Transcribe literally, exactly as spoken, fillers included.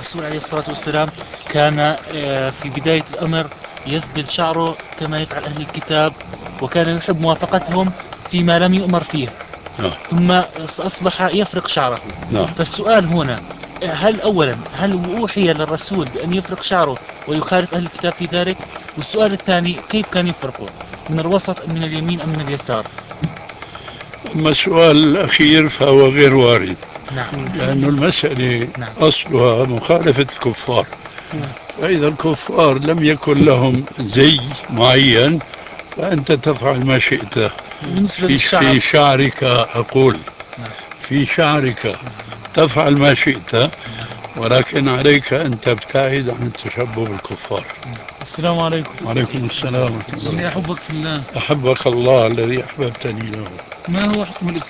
الرسول عليه الصلاة والسلام كان آه، في بداية الأمر يسدل شعره كما يفعل أهل الكتاب، وكان يحب موافقتهم فيما لم يؤمر فيه، نعم. ثم أصبح يفرق شعره. نعم. فالسؤال هنا، هل أولا هل أوحي للرسول بأن يفرق شعره ويخالف أهل الكتاب في ذلك؟ والسؤال الثاني، كيف كان يفرقه؟ من الوسط أم من اليمين أم من اليسار؟ أما السؤال الأخير فهو غير وارد، نعم. لأن المسألة نعم. أصلها مخالفة الكفار. نعم. فإذا الكفار لم يكن لهم زي معين فأنت تفعل ما شئت. بالنسبة في للشعر. في شعرك أقول، نعم. في شعرك تفعل ما شئت، ولكن عليك أن تبتعد عن التشبه بالكفار. السلام عليكم. وعليكم السلام ورحمة الله إني وبركاته. أحبك في الله. أحبك الله الذي أحببتني له. ما هو حكم الإسلام؟